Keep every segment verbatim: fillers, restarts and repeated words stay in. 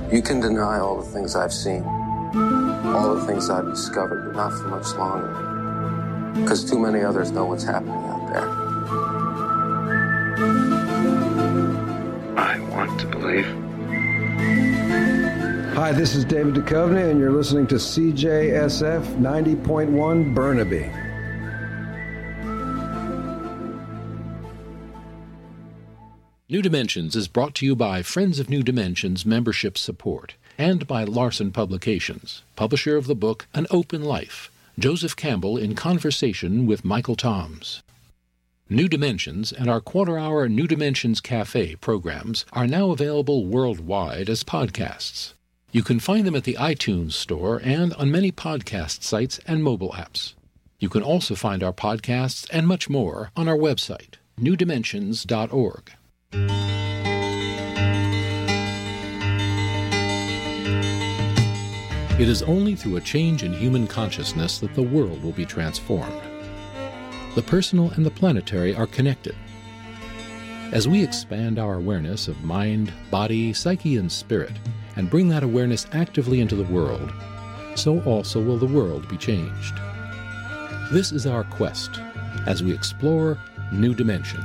You can deny all the things I've seen, all the things I've discovered, but not for much longer. Because too many others know what's happening out there. I want to believe. Hi, this is David Duchovny, and you're listening to C J S F ninety point one Burnaby. New Dimensions is brought to you by Friends of New Dimensions membership support and by Larson Publications, publisher of the book An Open Life, Joseph Campbell in conversation with Michael Toms. New Dimensions and our quarter-hour New Dimensions Cafe programs are now available worldwide as podcasts. You can find them at the iTunes Store and on many podcast sites and mobile apps. You can also find our podcasts and much more on our website, new dimensions dot org. It is only through a change in human consciousness that the world will be transformed. The personal and the planetary are connected. As we expand our awareness of mind, body, psyche, and spirit, and bring that awareness actively into the world, so also will the world be changed. This is our quest as we explore new dimensions.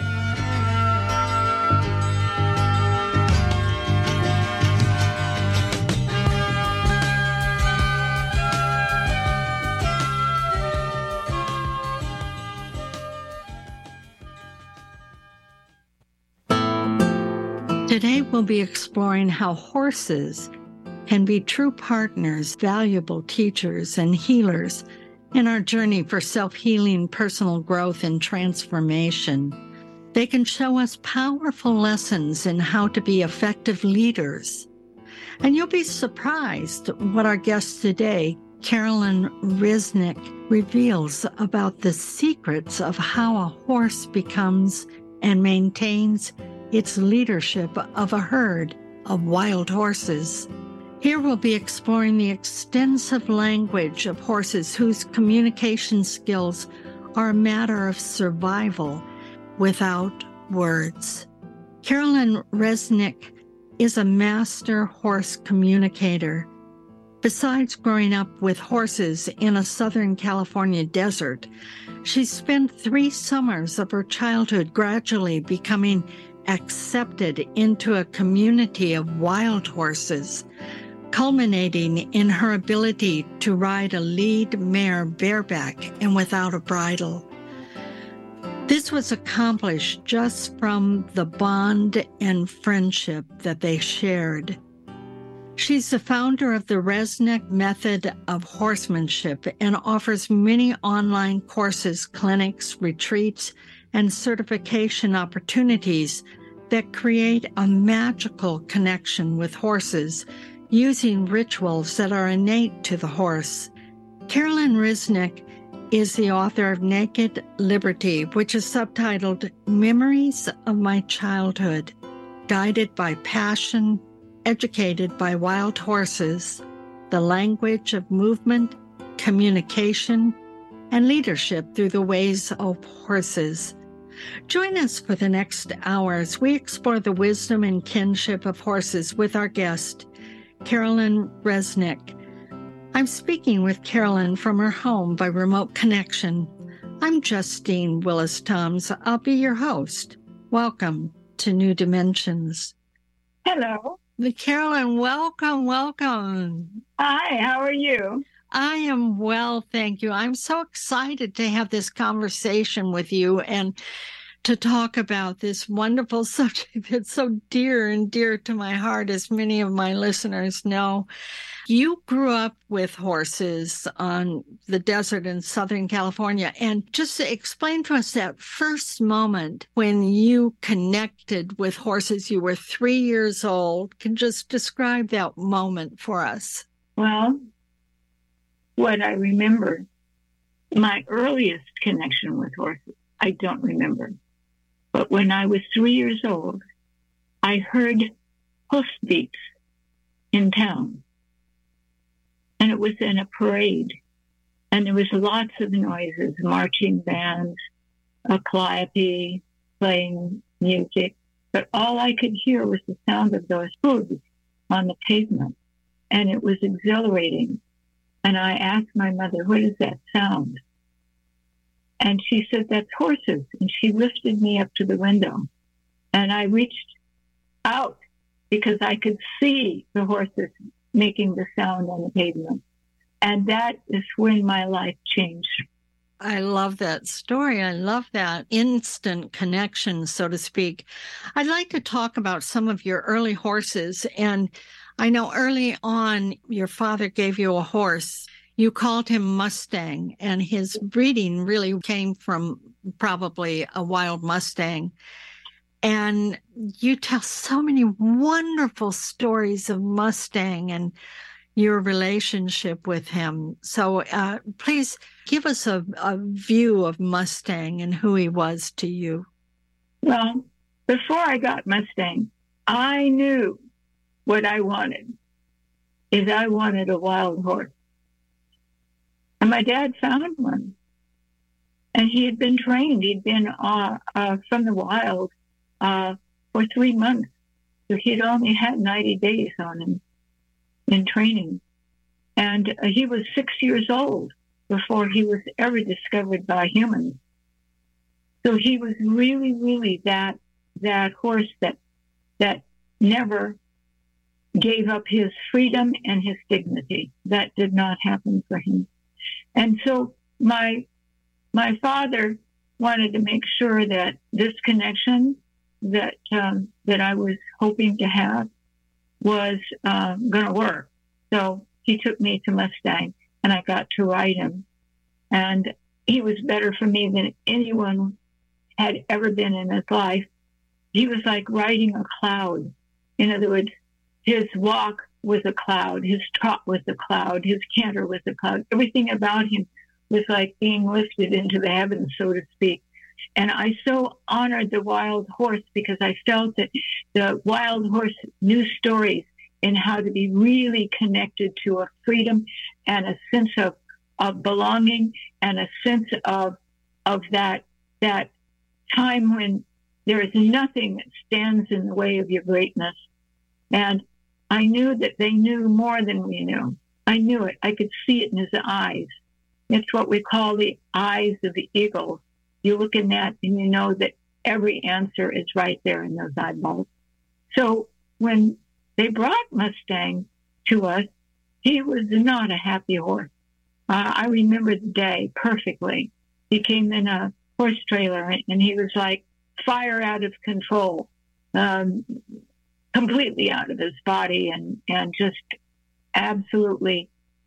Today we'll be exploring how horses can be true partners, valuable teachers, and healers in our journey for self-healing, personal growth, and transformation. They can show us powerful lessons in how to be effective leaders. And you'll be surprised what our guest today, Carolyn Resnick, reveals about the secrets of how a horse becomes and maintains its leadership of a herd of wild horses. Here we'll be exploring the extensive language of horses whose communication skills are a matter of survival without words. Carolyn Resnick is a master horse communicator. Besides growing up with horses in a Southern California desert, she spent three summers of her childhood gradually becoming accepted into a community of wild horses, culminating in her ability to ride a lead mare bareback and without a bridle. This was accomplished just from the bond and friendship that they shared. She's the founder of the Resnick Method of Horsemanship and offers many online courses, clinics, retreats, and certification opportunities that create a magical connection with horses using rituals that are innate to the horse. Carolyn Resnick is the author of Naked Liberty, which is subtitled Memories of My Childhood, Guided by Passion, Educated by Wild Horses, the Language of Movement, Communication, and Leadership Through the Ways of Horses. Join us for the next hour as we explore the wisdom and kinship of horses with our guest, Carolyn Resnick. I'm speaking with Carolyn from her home by remote connection. I'm Justine Willis Toms. I'll be your host. Welcome to New Dimensions. Hello. Carolyn, welcome, welcome. Hi, how are you? I am well, thank you. I'm so excited to have this conversation with you and to talk about this wonderful subject that's so dear and dear to my heart, as many of my listeners know. You grew up with horses on the desert in Southern California. And just explain to us that first moment when you connected with horses. You were three years old. Can you just describe that moment for us? Well, what I remember, my earliest connection with horses, I don't remember. But when I was three years old, I heard hoofbeats in town. And it was in a parade. And there was lots of noises, marching bands, a calliope, playing music. But all I could hear was the sound of those hooves on the pavement, and it was exhilarating. And I asked my mother, what is that sound? And she said, that's horses. And she lifted me up to the window. And I reached out because I could see the horses making the sound on the pavement. And that is when my life changed. I love that story. I love that instant connection, so to speak. I'd like to talk about some of your early horses. And I know early on, your father gave you a horse. You called him Mustang, and his breeding really came from probably a wild Mustang. And you tell so many wonderful stories of Mustang and your relationship with him. So uh, please give us a, a view of Mustang and who he was to you. Well, before I got Mustang, I knew what I wanted, is I wanted a wild horse. And my dad found one. And he had been trained. He'd been uh, uh, from the wild uh, for three months. So he'd only had ninety days on him in training. And uh, he was six years old before he was ever discovered by humans. So he was really, really that that horse that that never gave up his freedom and his dignity. That did not happen for him. And so my my father wanted to make sure that this connection that um, that I was hoping to have was uh, going to work. So he took me to Mustang, and I got to ride him. And he was better for me than anyone had ever been in his life. He was like riding a cloud. In other words, his walk was a cloud, his trot was a cloud, his canter was a cloud. Everything about him was like being lifted into the heavens, so to speak. And I so honored the wild horse because I felt that the wild horse knew stories in how to be really connected to a freedom and a sense of, of belonging and a sense of of that that time when there is nothing that stands in the way of your greatness. And I knew that they knew more than we knew. I knew it. I could see it in his eyes. It's what we call the eyes of the eagle. You look in that and you know that every answer is right there in those eyeballs. So when they brought Mustang to us, he was not a happy horse. Uh, I remember the day perfectly. He came in a horse trailer and he was like fire out of control, um, completely out of his body and, and just absolutely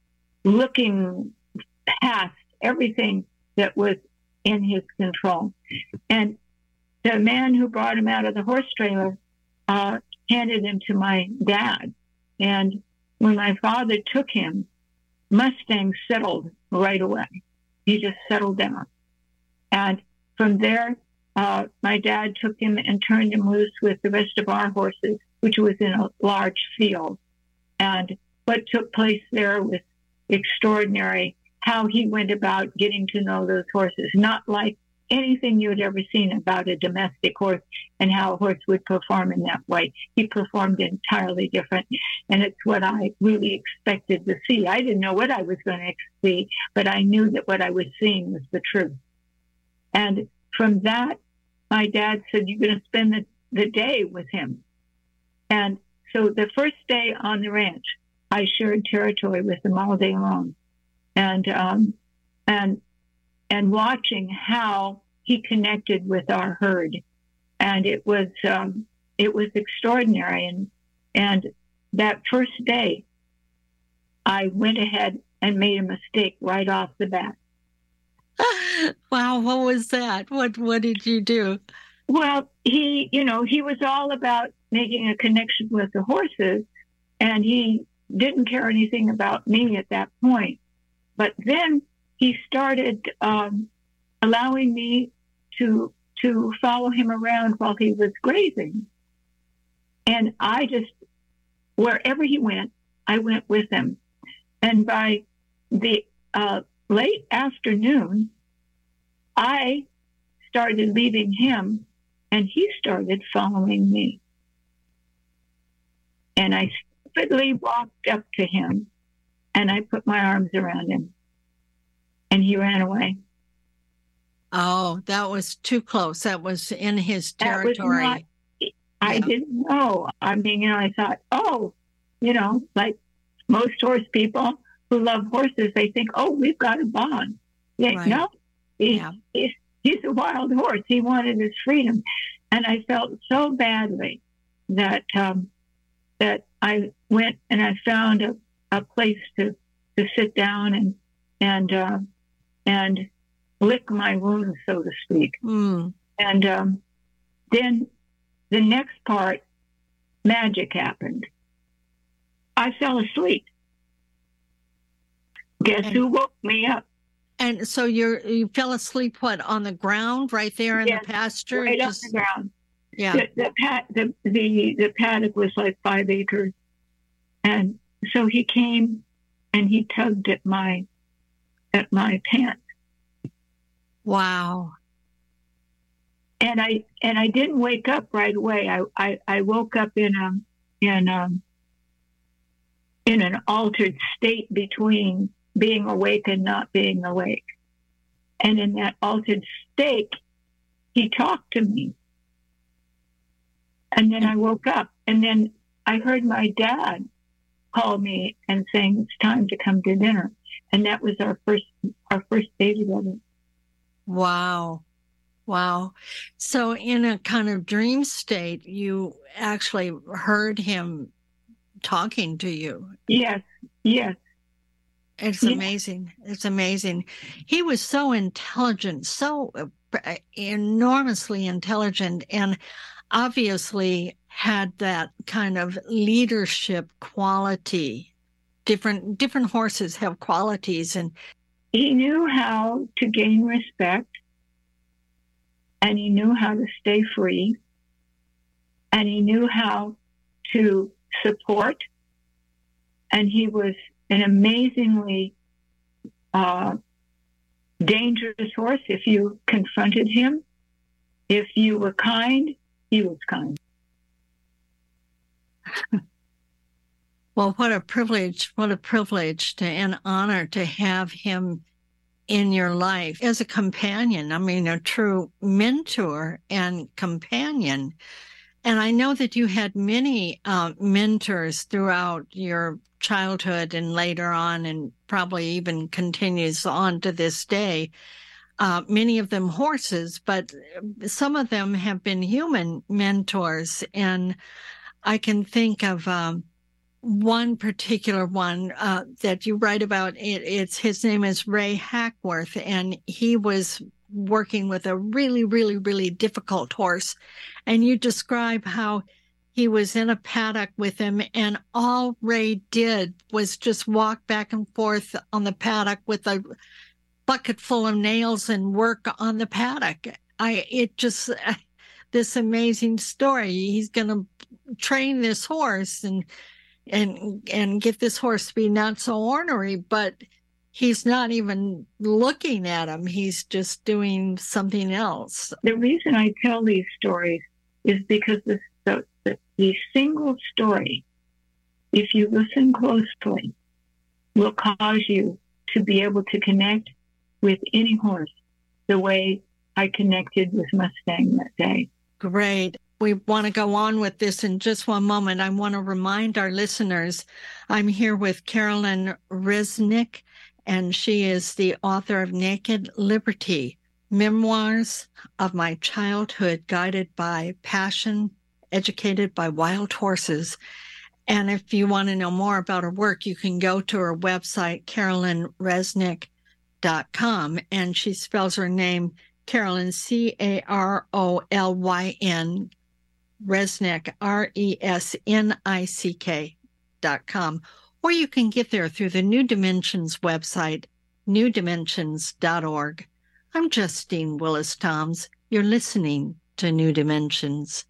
looking past everything that was in his control. And the man who brought him out of the horse trailer uh, handed him to my dad. And when my father took him, Mustang settled right away. He just settled down. And from there, uh, my dad took him and turned him loose with the rest of our horses, which was in a large field. And what took place there was extraordinary, how he went about getting to know those horses, not like anything you had ever seen about a domestic horse and how a horse would perform in that way. He performed entirely different, and it's what I really expected to see. I didn't know what I was going to see, but I knew that what I was seeing was the truth. And from that, my dad said, you're going to spend the, the day with him. And so the first day on the ranch, I shared territory with him all day long. And um, and and watching how he connected with our herd, and it was um, it was extraordinary. And and that first day, I went ahead and made a mistake right off the bat. Wow, what was that? What what did you do? Well, he you know he was all about making a connection with the horses, and he didn't care anything about me at that point. But then he started um, allowing me to to follow him around while he was grazing. And I just, wherever he went, I went with him. And by the uh, late afternoon, I started leaving him, and he started following me. And I stupidly walked up to him, and I put my arms around him, and he ran away. Oh, that was too close. That was in his territory. Not, I yeah. didn't know. I mean, you know, I thought, oh, you know, like most horse people who love horses, they think, oh, we've got a bond. Yeah, Right. no, he, Yeah. he's, he's a wild horse. He wanted his freedom. And I felt so badly that um, that I went and I found a, a place to, to sit down and and uh, and lick my wounds, so to speak. Mm. And um, then the next part, magic happened. I fell asleep. Guess And- who woke me up? And so you you fell asleep, what, on the ground right there in Yes, the pasture? Right Just- on the ground. Yeah. The, the, pat, the, the, the paddock was like five acres. And so he came and he tugged at my at my pants. Wow. And I and I didn't wake up right away. I, I, I woke up in a in um in an altered state between being awake and not being awake. And in that altered state, he talked to me. And then I woke up, and then I heard my dad call me and saying it's time to come to dinner. And that was our first our first day together. Wow. Wow. So in a kind of dream state, you actually heard him talking to you. Yes, yes. It's Yeah. amazing. It's amazing. He was so intelligent, so uh, enormously intelligent, and obviously had that kind of leadership quality. Different different horses have qualities, and He knew how to gain respect, and he knew how to stay free, and he knew how to support, and he was an amazingly uh, dangerous horse. If you confronted him, if you were kind, he was kind. well, what a privilege, what a privilege to and honor to have him in your life as a companion. I mean, a true mentor and companion. And I know that you had many uh, mentors throughout your childhood and later on, and probably even continues on to this day. Uh, many of them horses, but some of them have been human mentors. And I can think of um, one particular one uh, that you write about. It, it's his name is Ray Hackworth, and he was working with a really, really, really difficult horse. And you describe how he was in a paddock with him, and all Ray did was just walk back and forth on the paddock with a bucket full of nails and work on the paddock. I, it just, uh, this amazing story. He's going to train this horse and, and, and get this horse to be not so ornery, but he's not even looking at him. He's just doing something else. The reason I tell these stories is because the, the, the, the single story, if you listen closely, will cause you to be able to connect with any horse the way I connected with Mustang that day. Great. We want to go on with this in just one moment. I want to remind our listeners, I'm here with Carolyn Resnick, and she is the author of Naked Liberty, Memoirs of My Childhood Guided by Passion, Educated by Wild Horses. And if you want to know more about her work, you can go to her website, carolyn resnick dot com, and she spells her name Carolyn, C A R O L Y N, Resnick, R E S N I C K dot com. Or you can get there through the New Dimensions website, new dimensions dot org. I'm Justine Willis-Toms. You're listening to New Dimensions.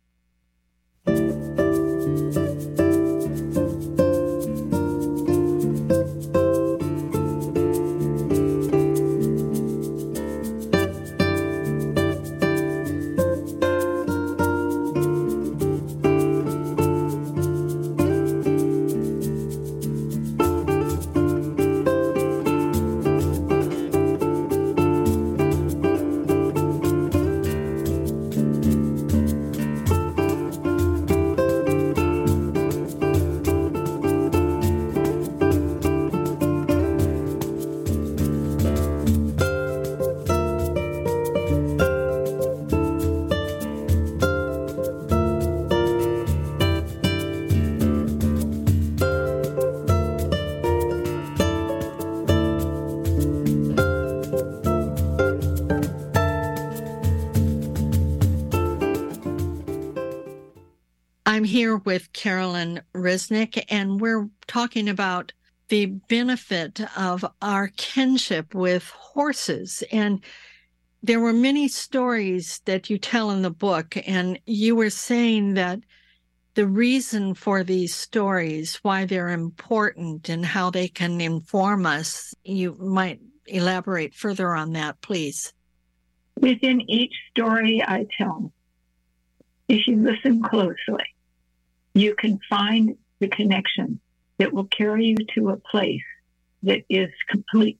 here with Carolyn Resnick, and we're talking about the benefit of our kinship with horses. And there were many stories that you tell in the book, and you were saying that the reason for these stories, why they're important and how they can inform us, you might elaborate further on that, please. Within each story I tell, if you listen closely, you can find the connection that will carry you to a place that is complete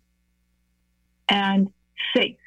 and safe.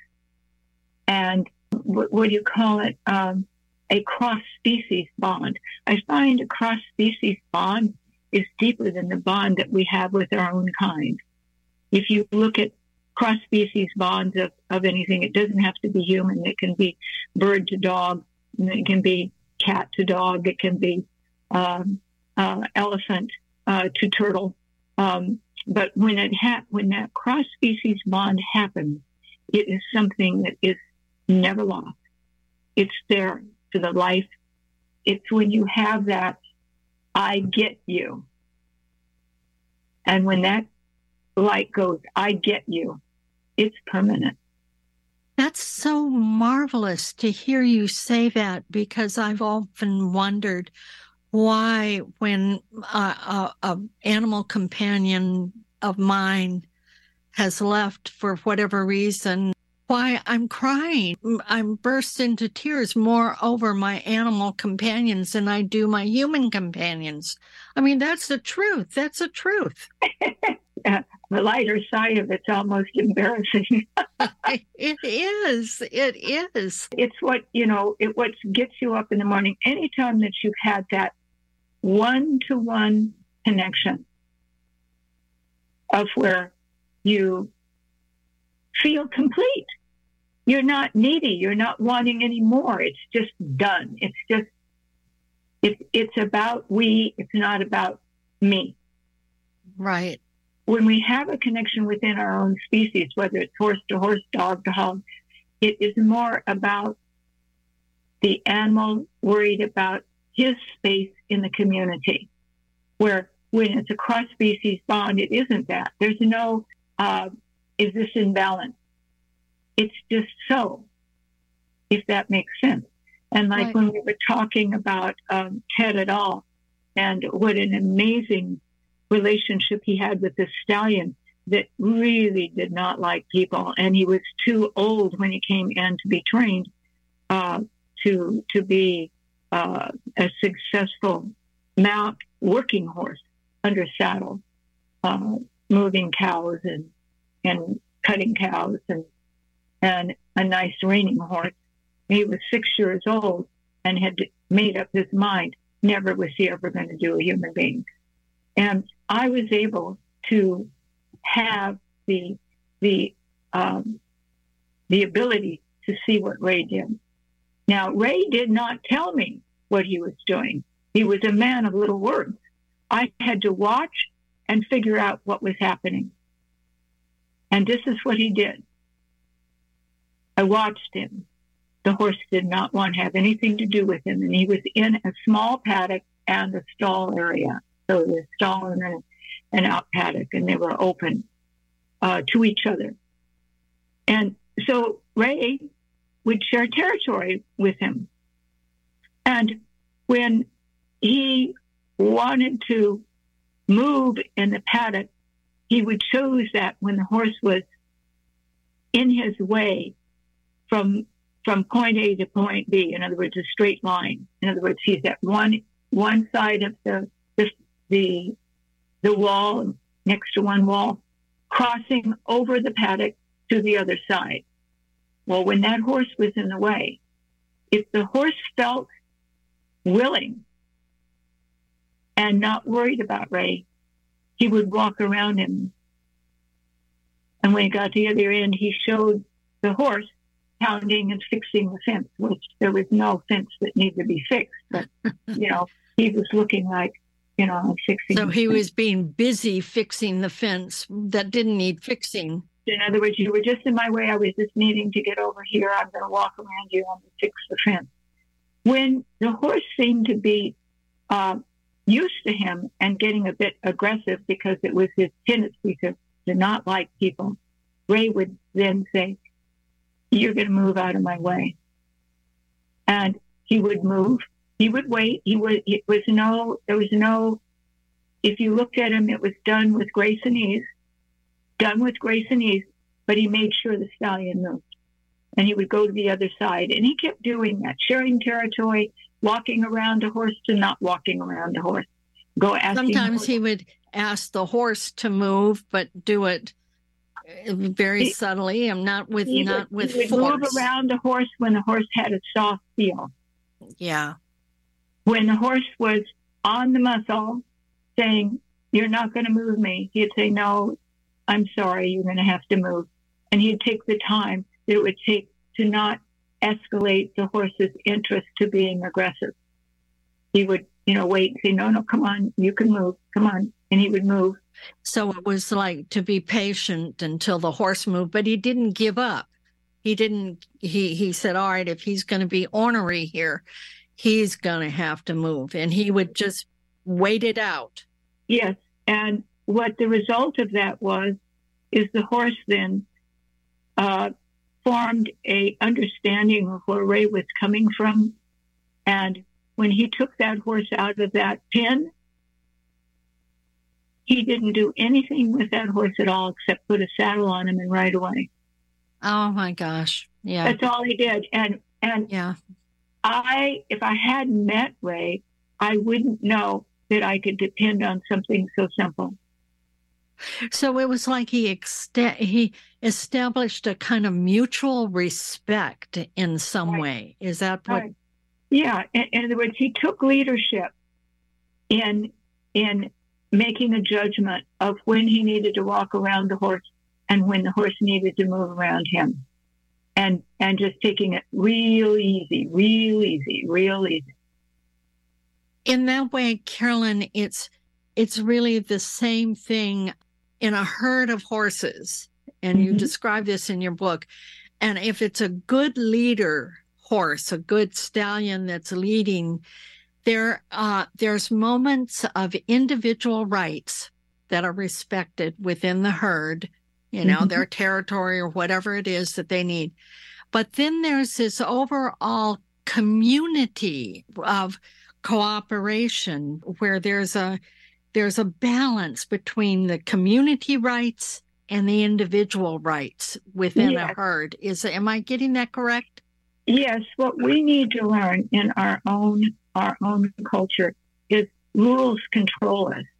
And what, what do you call it? Um, a cross-species bond. I find a cross-species bond is deeper than the bond that we have with our own kind. If you look at cross-species bonds of, of anything, it doesn't have to be human. It can be bird to dog. It can be cat to dog. It can be um, uh, elephant uh, to turtle. Um, but when it ha- when that cross-species bond happens, it is something that is never lost. It's there for the life. It's when you have that, I get you. And when that light goes, I get you, it's permanent. That's so marvelous to hear you say that, because I've often wondered why when uh, a, a animal companion of mine has left for whatever reason, why I'm crying. I'm burst into tears more over my animal companions than I do my human companions. I mean, that's the truth. That's the truth. Yeah, the lighter side of it's almost embarrassing. It is. It is. It's what, you know, it what gets you up in the morning. Anytime that you've had that one-to-one connection of where you feel complete. You're not needy. You're not wanting any more. It's just done. It's just, it, it's about we. It's not about me. Right. When we have a connection within our own species, whether it's horse to horse, dog to dog, it is more about the animal worried about his space in the community. Where when it's a cross-species bond, it isn't that. There's no, uh, is this in balance? It's just so, if that makes sense. And like right. when we were talking about um, Ted et al. And what an amazing relationship he had with this stallion that really did not like people. And he was too old when he came in to be trained uh, to to be uh, a successful mount working horse under saddle, uh, moving cows and, and cutting cows and and a nice reining horse. He was six years old and had made up his mind, never was he ever going to do a human being. And I was able to have the the um, the ability to see what Ray did. Now, Ray did not tell me what he was doing. He was a man of little words. I had to watch and figure out what was happening. And this is what he did. I watched him. The horse did not want to have anything to do with him, and he was in a small paddock and a stall area. So the stall and then an out paddock, and they were open uh, to each other. And so Ray would share territory with him. And when he wanted to move in the paddock, he would choose that when the horse was in his way from from point A to point B. In other words, a straight line. In other words, he's at one one side of the the the, the wall, next to one wall, crossing over the paddock to the other side. Well, when that horse was in the way, if the horse felt willing and not worried about Ray, he would walk around him. And when he got to the other end, he showed the horse pounding and fixing the fence, which there was no fence that needed to be fixed. But, you know, he was looking like, you know, I'm fixing So he fence. was being busy fixing the fence that didn't need fixing. In other words, you were just in my way. I was just needing to get over here. I'm going to walk around you. I'm going to fix the fence. When the horse seemed to be uh, used to him and getting a bit aggressive because it was his tendency to, to not like people, Ray would then say, "You're going to move out of my way." And he would move. He would wait. He would, it was no, there was no, if you looked at him, it was done with grace and ease, done with grace and ease, but he made sure the stallion moved. And he would go to the other side. And he kept doing that, sharing territory, walking around a horse to not walking around a horse. Go asking. Sometimes he would ask the horse to move, but do it very he, subtly and not with he not would, with he would force. Move around the horse when the horse had a soft feel. Yeah. When the horse was on the muscle, saying, "You're not going to move me," he'd say, "No, I'm sorry, you're going to have to move." And he'd take the time that it would take to not escalate the horse's interest to being aggressive. He would, you know, wait and say, "No, no, come on, you can move, come on." And he would move. So it was like to be patient until the horse moved, but he didn't give up. He didn't, he, he said, all right, if he's going to be ornery here, he's going to have to move. And he would just wait it out. Yes. And what the result of that was, is the horse then uh, formed a understanding of where Ray was coming from. And when he took that horse out of that pen, he didn't do anything with that horse at all except put a saddle on him and ride away. Oh my gosh. Yeah. That's all he did. And and yeah. I if I hadn't met Ray, I wouldn't know that I could depend on something so simple. So it was like he ext- he established a kind of mutual respect in some right. way. Is that what? Right. Yeah. In, in other words, he took leadership in in making a judgment of when he needed to walk around the horse and when the horse needed to move around him, and and just taking it real easy, real easy, real easy. In that way, Carolyn, it's it's really the same thing in a herd of horses, and mm-hmm. you describe this in your book. And if it's a good leader horse, a good stallion that's leading, there uh, there's moments of individual rights that are respected within the herd, you know, mm-hmm. their territory or whatever it is that they need. But then there's this overall community of cooperation where there's a there's a balance between the community rights and the individual rights within yes. a herd. Is am I getting that correct? Yes. What we need to learn in our own our own culture is rules control us.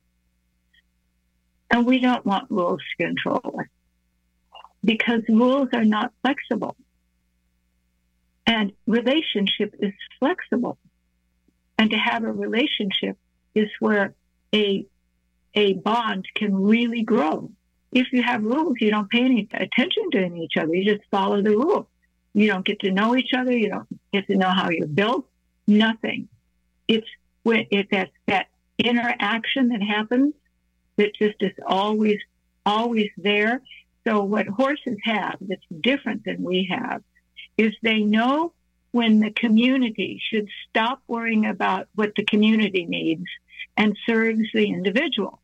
And we don't want rules to control us because rules are not flexible. And relationship is flexible. And to have a relationship is where a, a bond can really grow. If you have rules, you don't pay any attention to each other. You just follow the rules. You don't get to know each other. You don't get to know how you're built. Nothing. It's when it's that, that interaction that happens that just is always, always there. So what horses have that's different than we have is they know when the community should stop worrying about what the community needs and serves the individual.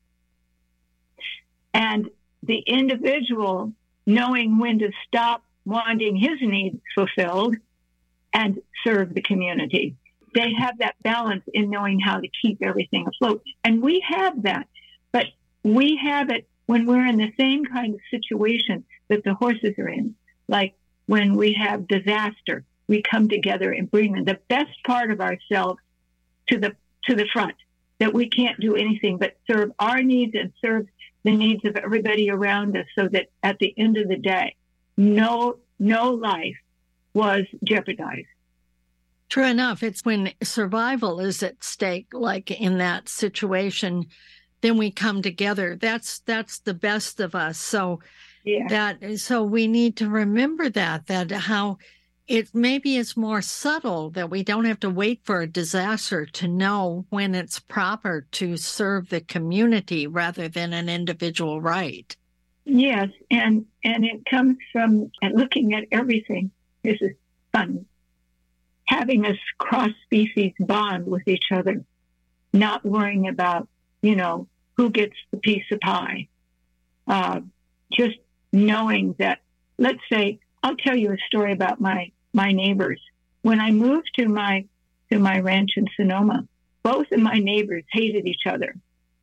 And the individual knowing when to stop wanting his needs fulfilled and serve the community. They have that balance in knowing how to keep everything afloat. And we have that, but we have it when we're in the same kind of situation that the horses are in. Like when we have disaster, we come together and bring the best part of ourselves to the to the front, that we can't do anything but serve our needs and serve the needs of everybody around us, so that at the end of the day, no no life was jeopardized. True enough. It's when survival is at stake, like in that situation, then we come together. That's that's the best of us. So yeah. that so we need to remember that that how it maybe it's more subtle, that we don't have to wait for a disaster to know when it's proper to serve the community rather than an individual right. Yes, and and it comes from looking at everything. This is fun. Having a cross-species bond with each other. not worrying about, you know, who gets the piece of pie. Uh, just knowing that, let's say, I'll tell you a story about my, my neighbors. When I moved to my to my ranch in Sonoma, both of my neighbors hated each other.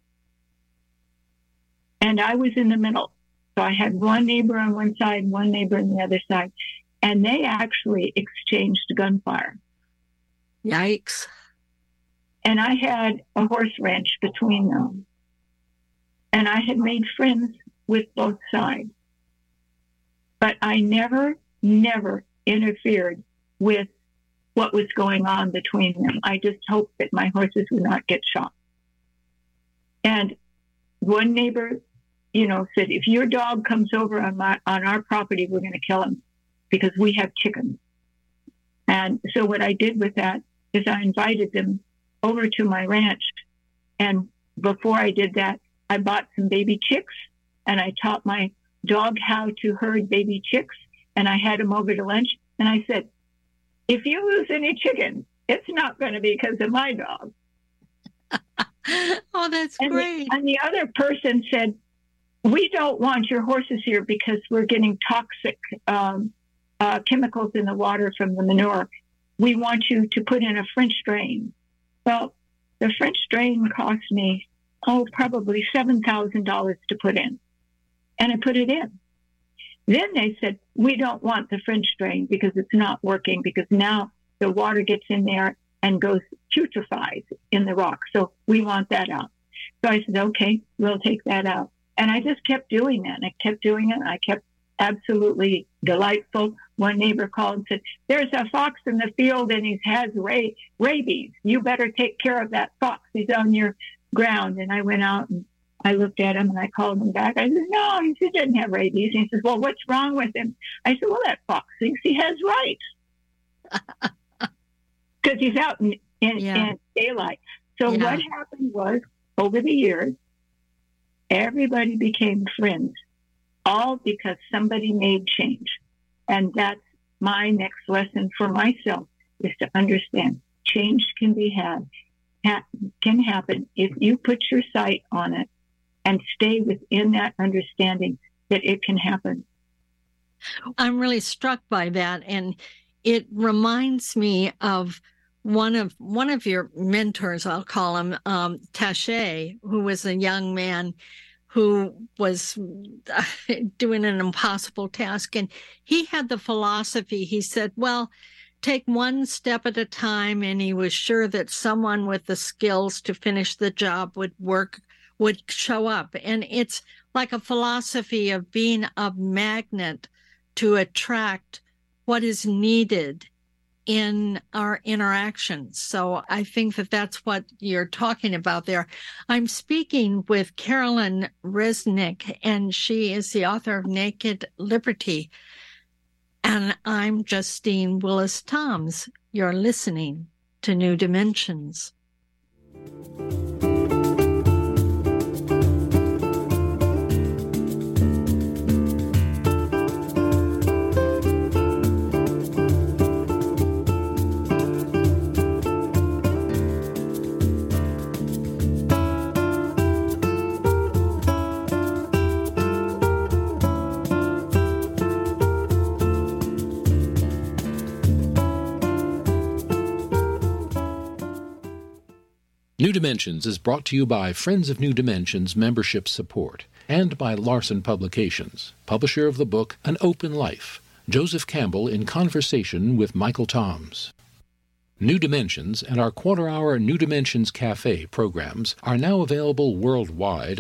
And I was in the middle. So I had one neighbor on one side, one neighbor on the other side. And they actually exchanged gunfire. Yikes. And I had a horse ranch between them. And I had made friends with both sides. But I never, never interfered with what was going on between them. I just hoped that my horses would not get shot. And one neighbor, you know, said, if your dog comes over on my on our property, we're going to kill him because we have chickens. And so what I did with that is I invited them over to my ranch. And before I did that, I bought some baby chicks and I taught my dog how to herd baby chicks. And I had him over to lunch. And I said, if you lose any chickens, it's not going to be because of my dog. Oh, that's and great. The, and the other person said, we don't want your horses here because we're getting toxic um, uh, chemicals in the water from the manure. We want you to put in a French drain. Well, the French drain cost me, oh, probably seven thousand dollars to put in. And I put it in. Then they said, we don't want the French drain because it's not working, because now the water gets in there and goes putrefies in the rock. So we want that out. So I said, okay, we'll take that out. And I just kept doing that. And I kept doing it. And I kept absolutely delightful. One neighbor called and said, there's a fox in the field and he has ra- rabies. You better take care of that fox. He's on your ground. And I went out and I looked at him and I called him back. I said, no, he didn't have rabies. And he says, well, what's wrong with him? I said, well, that fox thinks he has rights. Because he's out in, in, yeah. in daylight. So yeah. What happened was, over the years, everybody became friends, all because somebody made change. And that's my next lesson for myself, is to understand change can be had, ha- can happen if you put your sight on it and stay within that understanding that it can happen. I'm really struck by that. And it reminds me of one of one of your mentors, I'll call him, um, Taché, who was a young man who was uh, doing an impossible task. And he had the philosophy, he said, well, take one step at a time. And he was sure that someone with the skills to finish the job would work, would show up. And it's like a philosophy of being a magnet to attract what is needed in our interactions. So I think that that's what you're talking about there. I'm speaking with Carolyn Resnick, and she is the author of Naked Liberty. And I'm Justine Willis Toms. You're listening to New Dimensions. New Dimensions is brought to you by Friends of New Dimensions membership support and by Larson Publications, publisher of the book An Open Life, Joseph Campbell in conversation with Michael Toms. New Dimensions and our quarter-hour New Dimensions Cafe programs are now available worldwide